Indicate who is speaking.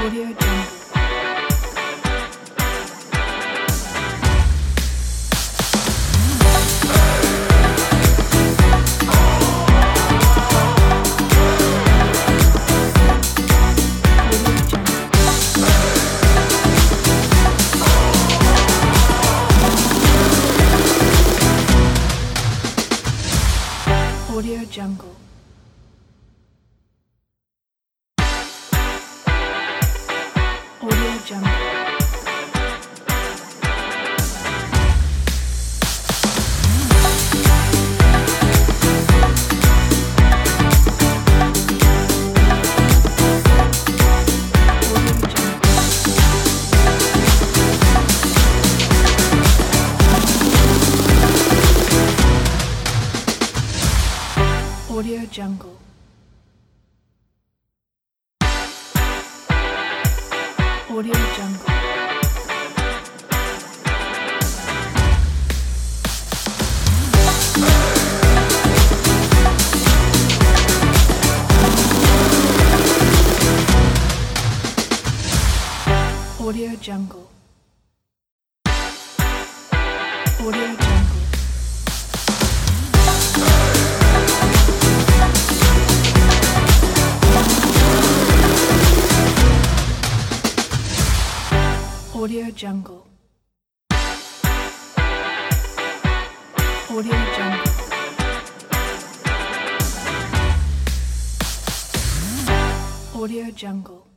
Speaker 1: Audio Jungle. Audio Jungle. Audio Jungle. Audio Jungle. Audio Jungle. Audio Jungle. Audio Jungle. Audio Jungle. Audio Jungle. Audio Jungle.